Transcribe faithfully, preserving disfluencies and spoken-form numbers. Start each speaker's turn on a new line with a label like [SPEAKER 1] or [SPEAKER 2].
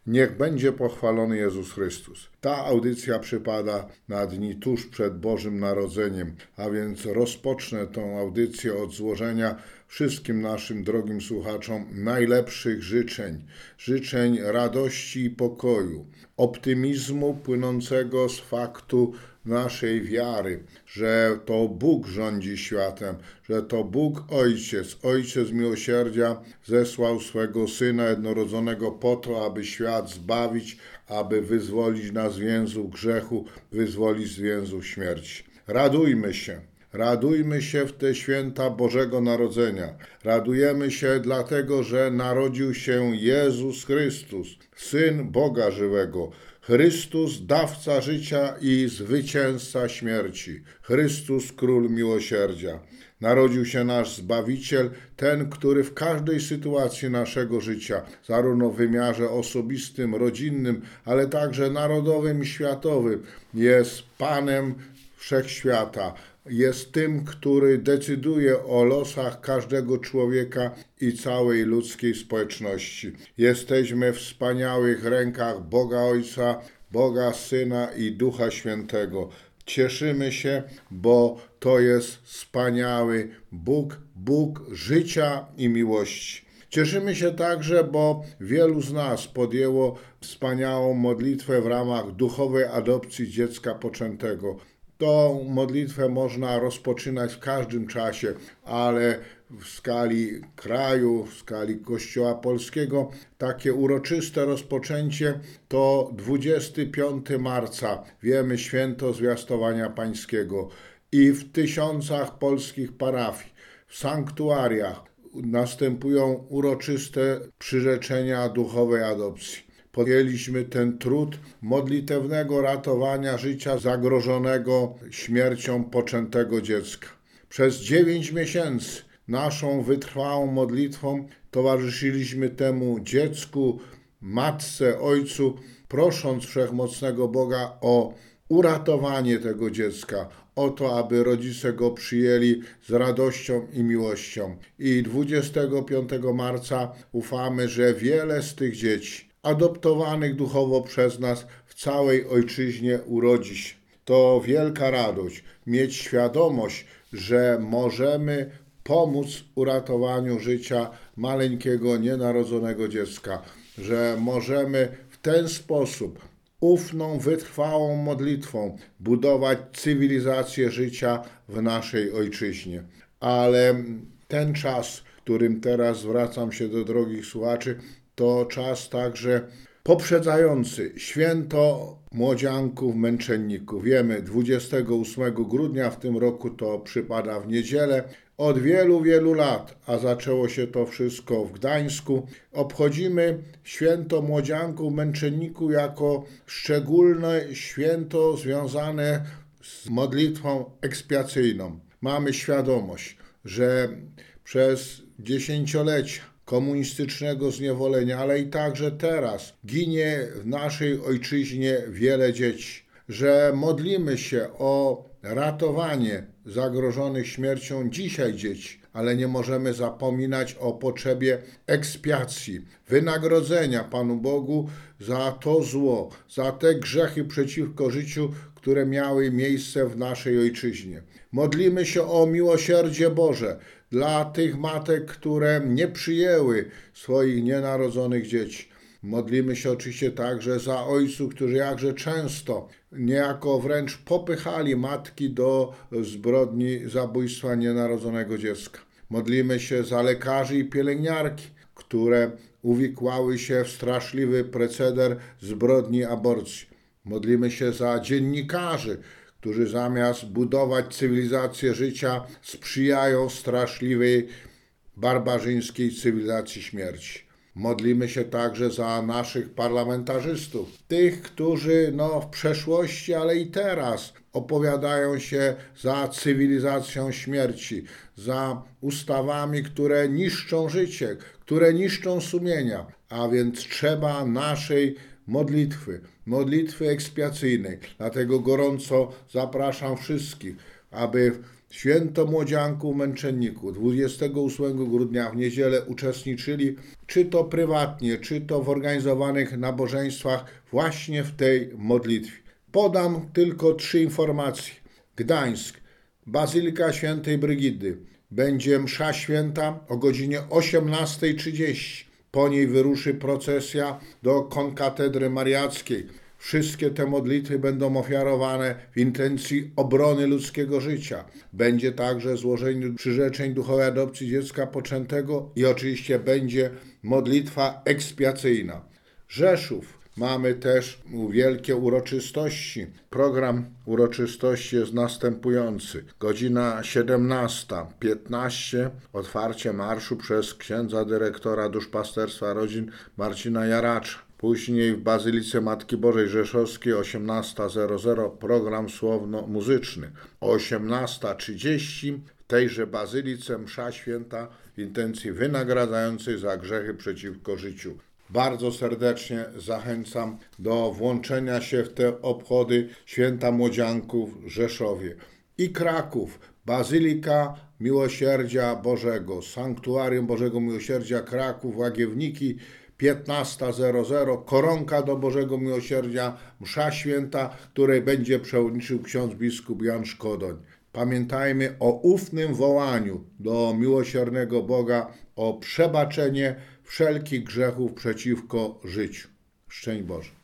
[SPEAKER 1] Niech będzie pochwalony Jezus Chrystus. Ta audycja przypada na dni tuż przed Bożym Narodzeniem, a więc rozpocznę tą audycję od złożenia wszystkim naszym drogim słuchaczom najlepszych życzeń. Życzeń radości i pokoju, optymizmu płynącego z faktu naszej wiary, że to Bóg rządzi światem, że to Bóg Ojciec, Ojciec miłosierdzia zesłał swego Syna jednorodzonego po to, aby świat zbawić, aby wyzwolić nas z więzów grzechu, wyzwolić z więzów śmierci. Radujmy się. Radujmy się w te święta Bożego Narodzenia. Radujemy się dlatego, że narodził się Jezus Chrystus, Syn Boga żywego. Chrystus, dawca życia i zwycięzca śmierci. Chrystus, Król miłosierdzia. Narodził się nasz Zbawiciel, ten, który w każdej sytuacji naszego życia, zarówno w wymiarze osobistym, rodzinnym, ale także narodowym i światowym, jest Panem Wszechświata. Jest tym, który decyduje o losach każdego człowieka i całej ludzkiej społeczności. Jesteśmy w wspaniałych rękach Boga Ojca, Boga Syna i Ducha Świętego. Cieszymy się, bo to jest wspaniały Bóg, Bóg życia i miłości. Cieszymy się także, bo wielu z nas podjęło wspaniałą modlitwę w ramach duchowej adopcji dziecka poczętego. Tą modlitwę można rozpoczynać w każdym czasie, ale w skali kraju, w skali Kościoła Polskiego takie uroczyste rozpoczęcie to dwudziestego piątego marca, wiemy, święto Zwiastowania Pańskiego, i w tysiącach polskich parafii, w sanktuariach następują uroczyste przyrzeczenia duchowej adopcji. Podjęliśmy ten trud modlitewnego ratowania życia zagrożonego śmiercią poczętego dziecka. Przez dziewięć miesięcy naszą wytrwałą modlitwą towarzyszyliśmy temu dziecku, matce, ojcu, prosząc Wszechmocnego Boga o uratowanie tego dziecka, o to, aby rodzice go przyjęli z radością i miłością. I dwudziestego piątego marca ufamy, że wiele z tych dzieci adoptowanych duchowo przez nas w całej ojczyźnie urodzi się. To wielka radość mieć świadomość, że możemy pomóc w uratowaniu życia maleńkiego, nienarodzonego dziecka, że możemy w ten sposób ufną, wytrwałą modlitwą budować cywilizację życia w naszej ojczyźnie. Ale ten czas, w którym teraz zwracam się do drogich słuchaczy, to czas także poprzedzający święto młodzianków, męczenników. Wiemy, dwudziestego ósmego grudnia w tym roku to przypada w niedzielę. Od wielu, wielu lat, a zaczęło się to wszystko w Gdańsku, obchodzimy święto młodzianków, męczenników jako szczególne święto związane z modlitwą ekspiacyjną. Mamy świadomość, że przez dziesięciolecia komunistycznego zniewolenia, ale i także teraz ginie w naszej ojczyźnie wiele dzieci, że modlimy się o ratowanie zagrożonych śmiercią dzisiaj dzieci, ale nie możemy zapominać o potrzebie ekspiacji, wynagrodzenia Panu Bogu za to zło, za te grzechy przeciwko życiu, które miały miejsce w naszej ojczyźnie. Modlimy się o miłosierdzie Boże dla tych matek, które nie przyjęły swoich nienarodzonych dzieci. Modlimy się oczywiście także za ojców, którzy jakże często, niejako wręcz popychali matki do zbrodni zabójstwa nienarodzonego dziecka. Modlimy się za lekarzy i pielęgniarki, które uwikłały się w straszliwy proceder zbrodni aborcji. Modlimy się za dziennikarzy, którzy zamiast budować cywilizację życia, sprzyjają straszliwej, barbarzyńskiej cywilizacji śmierci. Modlimy się także za naszych parlamentarzystów, tych, którzy no, w przeszłości, ale i teraz opowiadają się za cywilizacją śmierci, za ustawami, które niszczą życie, które niszczą sumienia, a więc trzeba naszej modlitwy, modlitwy ekspiacyjnej. Dlatego gorąco zapraszam wszystkich, aby Święto Młodzianków Męczenników dwudziestego ósmego grudnia w niedzielę uczestniczyli, czy to prywatnie, czy to w organizowanych nabożeństwach, właśnie w tej modlitwie. Podam tylko trzy informacje. Gdańsk, Bazylika Świętej Brygidy. Będzie msza święta o godzinie osiemnastej trzydzieści. Po niej wyruszy procesja do konkatedry mariackiej. Wszystkie te modlitwy będą ofiarowane w intencji obrony ludzkiego życia. Będzie także złożenie przyrzeczeń duchowej adopcji dziecka poczętego i oczywiście będzie modlitwa ekspiacyjna. Rzeszów. Mamy też wielkie uroczystości. Program uroczystości jest następujący. Godzina siedemnasta piętnaście otwarcie marszu przez księdza dyrektora duszpasterstwa rodzin Marcina Jaracza. Później w Bazylice Matki Bożej Rzeszowskiej osiemnasta program słowno-muzyczny. O osiemnasta trzydzieści w tejże Bazylice msza święta w intencji wynagradzającej za grzechy przeciwko życiu. Bardzo serdecznie zachęcam do włączenia się w te obchody Święta Młodzianków w Rzeszowie. I Kraków, Bazylika Miłosierdzia Bożego, Sanktuarium Bożego Miłosierdzia Kraków, Łagiewniki, piętnasta koronka do Bożego Miłosierdzia, msza święta, której będzie przewodniczył ksiądz biskup Jan Szkodoń. Pamiętajmy o ufnym wołaniu do miłosiernego Boga o przebaczenie wszelkich grzechów przeciwko życiu. Szczęść Boże.